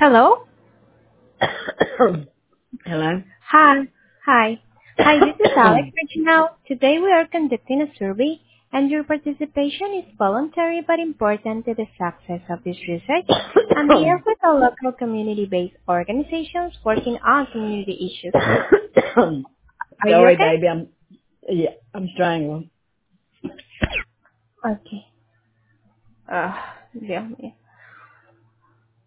Hello? Hello? Hi. Hi. Hi, this is Alex reaching out. Today we are conducting a survey and your participation is voluntary but important to the success of this research. I'm here with a local community-based organizations working on community issues. Are you Sorry, okay? baby. I'm strangled. Okay. Dios mío.